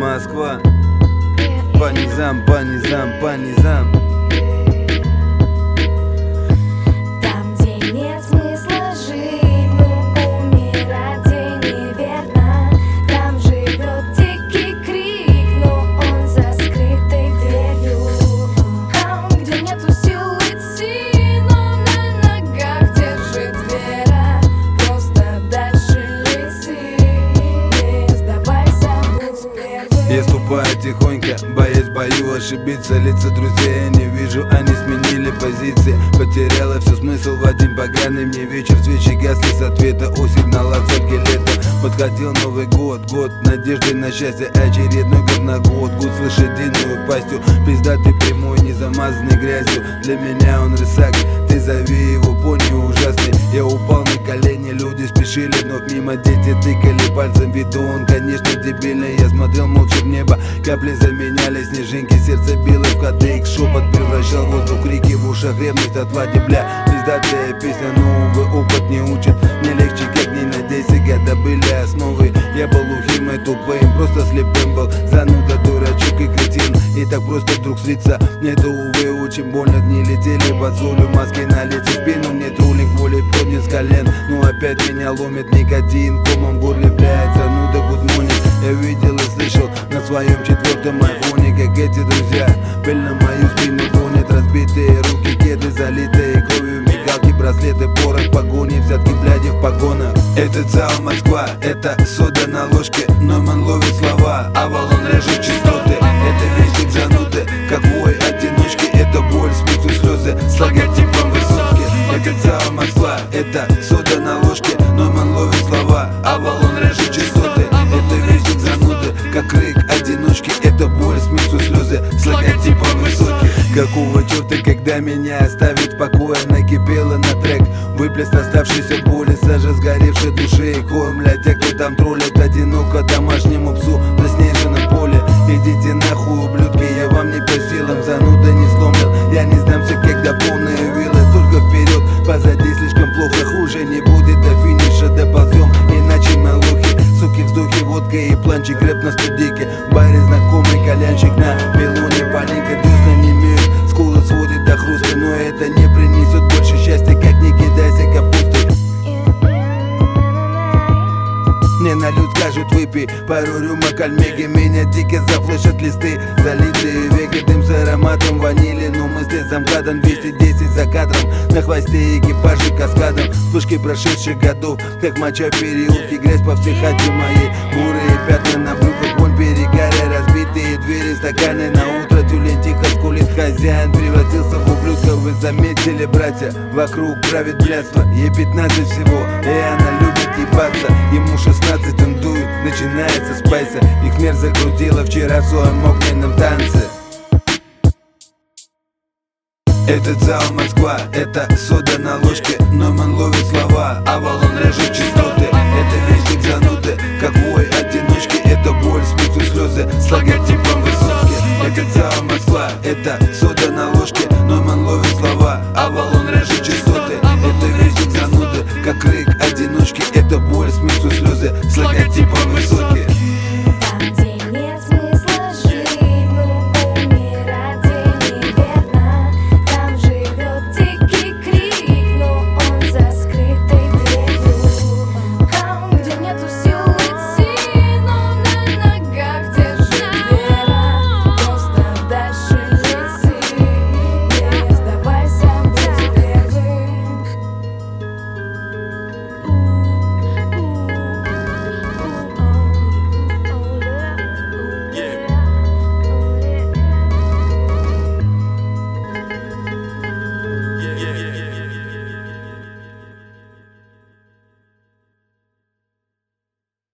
Москва. По низам, по низам, по низам. Там, где нет смысла жить, но умирать и неверно. Там живет дикий крик, но он за скрытой дверью. Там, где нету сил идти, но на ногах держит вера. Просто дальше лети, не сдавайся, будь первым. Я ступаю тихонько, боясь бою ошибиться. Лица друзей я не вижу, они сменили позиции. Потеряла все смысл в один поганый мне вечер. Свечи гасли с ответа, у сигнала цепки лета. Подходил Новый год, год надежды на счастье. Очередной говногод, гуд с лошадиную пастью. Пиздатый прямой, не замазанный грязью. Для меня он рысак, ты зови его пони ужасный. Я упал на колени, люди спешили вновь мимо. Дети тыкали пальцем, виду он, конечно, дебильный. Я смотрел молча в небо, капли заменяли снежинки. Сердце било в кадык, шепот превращал воздух в крики. В ушах ревность от водебля. Пиздатая песня, но, увы, опыт не учит. Не легче, как не надейся, года были основой. Я был ухим и тупым, просто слепым был. Зануда, дурачок и кретин. И так просто вдруг слиться. Нет, увы, очень больно, дни летели под солью. Маски на лице, спину мне трулинг волей поднят с колен. Но опять меня ломит никотин, комом в горле, блядь, зануда, гудмонит. Я видел и слышал на своем четвертом айфоне, как эти друзья пыль на мою спину гонят. Разбитые руки, кеды, залитые кровью, мигалки, браслеты, порох, погони, взятки, бляди в погонах. Это зал Москва, это сода на ложке. Нойман ловит слова, Авалон режет частоты. Это вестник зануды, как вой одиночки. Это боль, смех и слезы с логотипом высотки. Это зал Москва, это сода на ложке. Нойман ловит слова, Авалон режет частоты. Это вестник зануды, как крик одиночки. Это боль, смех и слезы с логотипом высотки. Какого черта, когда меня оставить в покое? Накипело на трек выплеск оставшейся боли, сажа сгоревшей души. И кормля тех, кто там троллит одиноко домашнему псу в заснеженном поле. Идите нахуй, ублюдки, я вам не по силам. Зануда не сломлен, я не сдамся, когда полные вилы. Только вперед, позади слишком плохо. Хуже не будет, до финиша доползем, иначе мы лохи. Суки, вздохи, водка и планчик, рэп на студийке. В баре знакомый кальянчик на пилоне, паника, дюзна не имеют. Скулы сводит до хруста, но это не принесет больше счастья, как не кидайся капустой. Мне на люд скажут выпей пару рюмок альмеги. Меня дико зафлешат листы, залитые веки. Дым с ароматом ванили, но мысли замкадом. 210 за кадром, на хвосте экипажи каскадом. Вспышки прошедших годов, как моча переулки. Грязь по всей хате моей, бурые пятна на брюках. Вонь перегаря, разбитые двери, стаканы. На утро тюлень тихо скулит, хозяин превратился в ублюдка. Вы заметили, братья, вокруг правит блядство. Ей 15 всего, и она любит ебаться. Ему 16, он дует, начинается спайса. Их смерть закрутила вчера в своем огненном танце. Этот зал Москва, это сода на ложке. Нойман ловит слова, Авалон режет частоты. Это вестник зануды, как вой одиночки. Это боль, смех и слезы с логотипом высотки. Этот зал Москва, это сода на ложке. Нойман ловит слова, Авалон режет частоты. Это вестник зануды, как крик одиночки. Это боль, смех и слезы с логотипом